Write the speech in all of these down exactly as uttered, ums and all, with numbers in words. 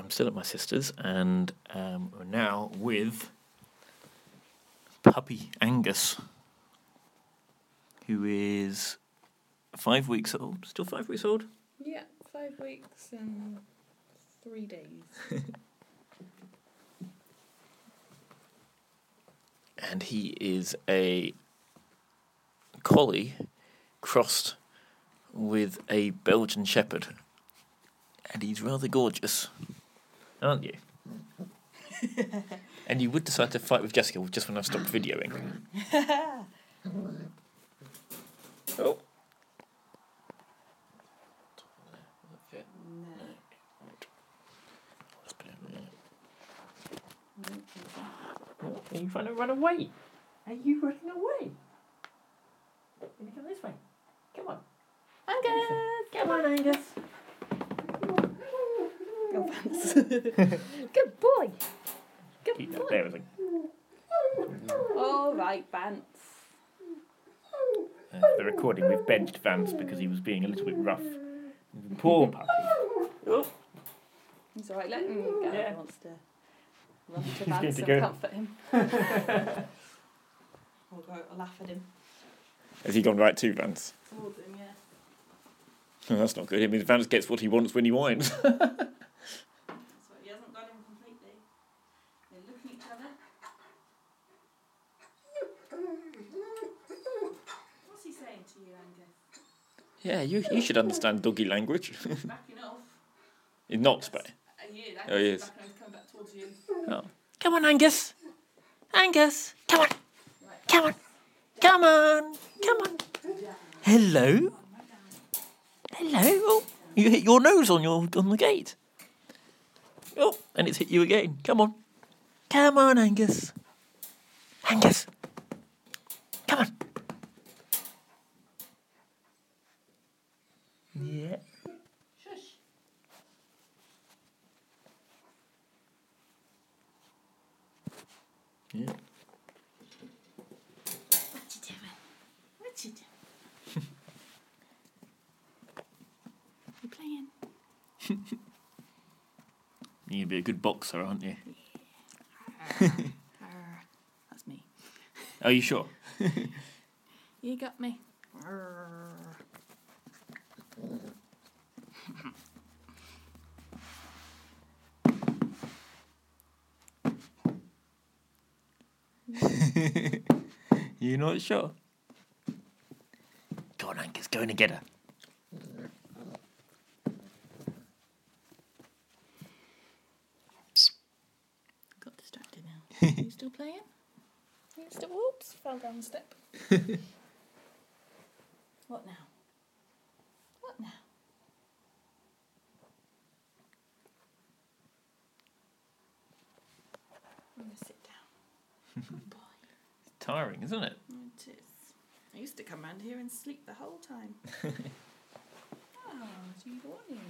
I'm still at my sister's, and um, we're now with puppy Angus, who is five weeks old. Still five weeks old? Yeah, five weeks and three days. And he is a collie crossed with a Belgian Shepherd. And he's rather gorgeous, aren't you? And you would decide to fight with Jessica just when I've stopped videoing. Oh. Are you trying to run away? Are you running away? Can you come this way? Come on. Angus! Come on, Angus. Go, Vance. Good boy. Good Keep boy. that there, I think. All right, Vance. Uh, for the recording, we've benched Vance because he was being a little bit rough. Poor puppy. Oh. It's all right, let him go. Yeah. He wants to run to He's Vance going to and go. comfort him. Or go or laugh at him. Has he gone right too, Vance? Towards him, yeah. Oh, that's not good. It means Vance gets what he wants when he whines. That's right, he hasn't got him completely. They look at each other. What's he saying to you, Angus? Yeah, you you should understand doggy language. Backing off. He's not, but... Uh, he is. Oh, he Angus is. backing off, he's coming back towards you. Oh. Come on, Angus. Angus. Come on. Right. Come on. Come on. Come on. Hello. Hello. Oh, you hit your nose on your on the gate. Oh, and it's hit you again. Come on. Come on, Angus. Angus. Come on. Yeah. Shush. Yeah. What you doing? What you doing? You playing? You'd be a good boxer, aren't you? Arr, that's me. Are you sure? You got me. Arr. You're not sure? Go on, Angus, go in and get her. Got distracted now. You still playing? You still? Whoops! Fell down the step. What now? What now? I'm gonna sit down. Good boy. It's tiring, isn't it? It is. I used to come round here and sleep the whole time. Oh, so you morning.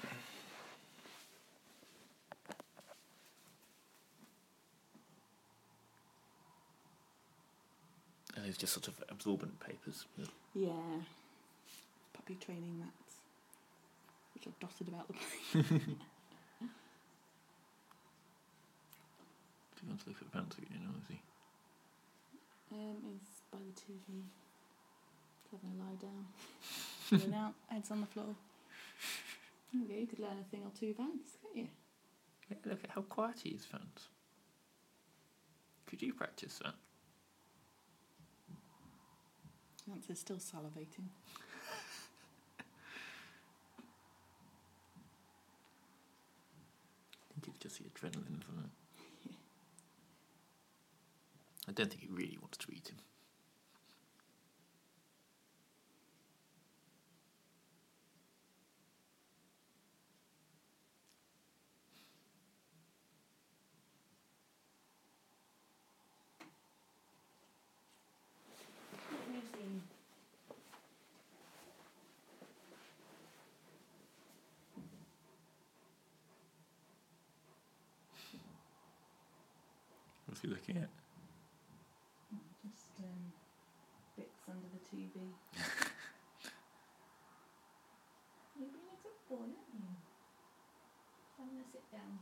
And it's just sort of absorbent papers. Yeah. Puppy training mats, which are dotted about the place. Do you want to look at Vance again, or is he? Um, he's by the T V. He's having a lie down. Chilling out, heads on the floor. There you go, you could learn a thing or two, Vance, couldn't you? Look at how quiet he is, Vance. Could you practice that? Vance is still salivating. I think it's just the adrenaline, isn't it? I don't think he really wants to eat him. What's he looking at? Just um, bits under the T V. You've been a good boy, haven't you? Having a sit down.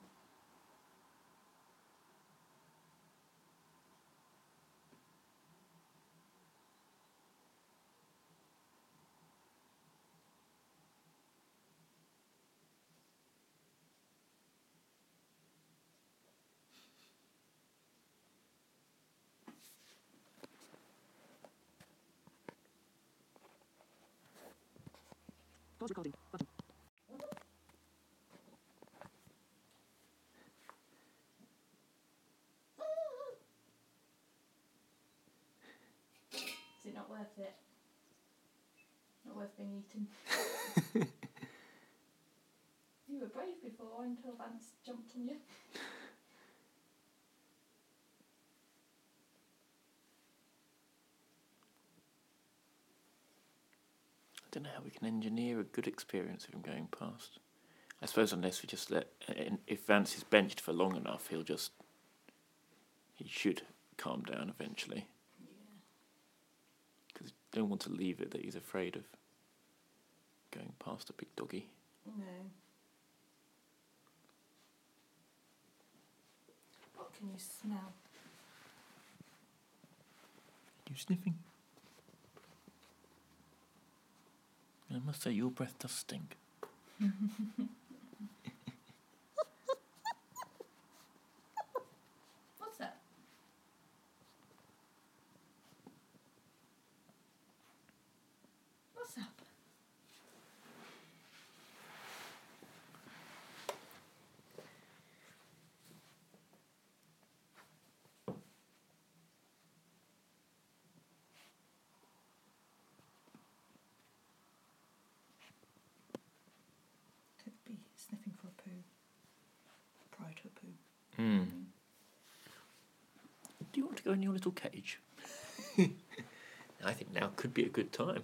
Pause recording. Button. Is it not worth it? Not worth being eaten. You were brave before until Vance jumped on you. I don't know how we can engineer a good experience of him going past. I suppose unless we just let... If Vance is benched for long enough, he'll just... He should calm down eventually. Yeah. Because I don't want to leave it that he's afraid of going past a big doggy. No. What can you smell? You sniffing? I must say, your breath does stink. What's that? What's up? Could be sniffing for a poo. Prior to a poo. Hmm. Do you want to go in your little cage? I think now could be a good time.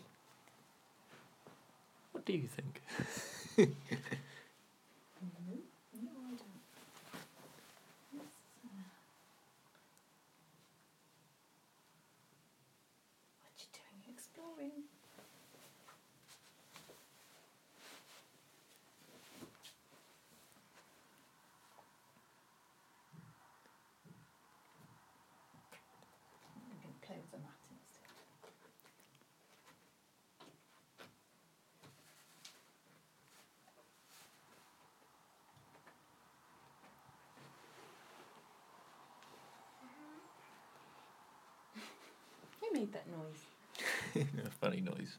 What do you think? No, no, I don't. Yes, uh, what you doing? Exploring. I'm going to play with the mat instead. Who made that noise? A funny noise.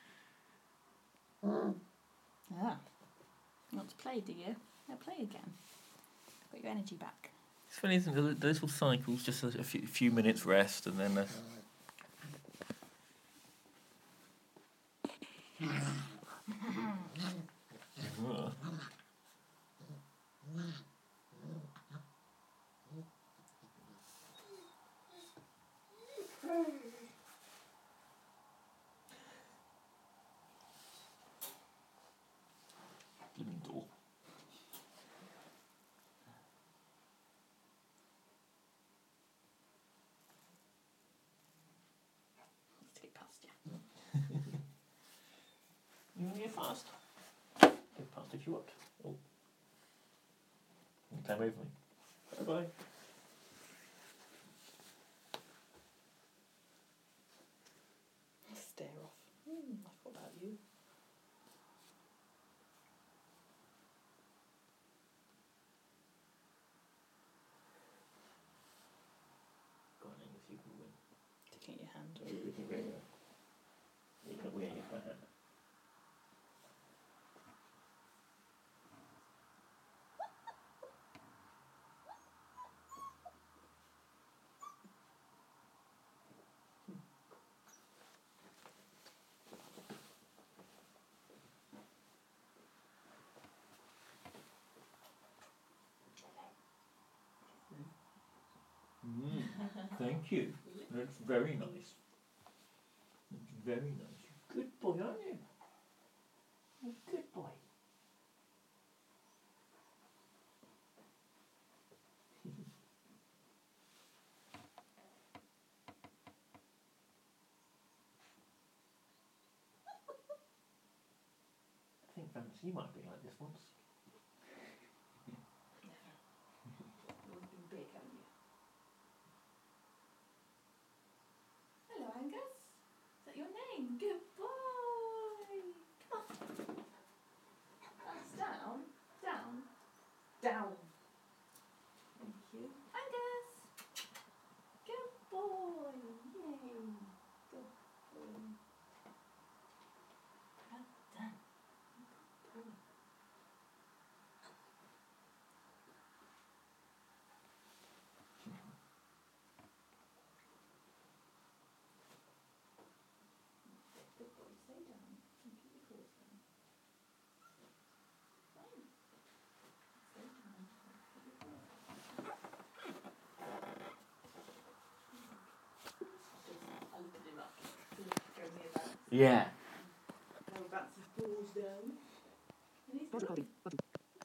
Ah. You want to play, do you? Now play again. Got your energy back. It's funny, isn't it? The little cycles, just a, a few, few minutes rest and then... Uh, door. Let's get past you. You want to get fast? Get past if you want. Oh. You can climb over me. Bye-bye. Stare off. Mm, I thought about you. Go on, Angus, you can win. Sticking at your hand. You can win. You can win if I had. Mm, thank you. That's very nice. That's very nice. Good boy, aren't you? You're a good boy. I think, Vance, you might be like this once. Yeah. Now we're back to falls down. And he's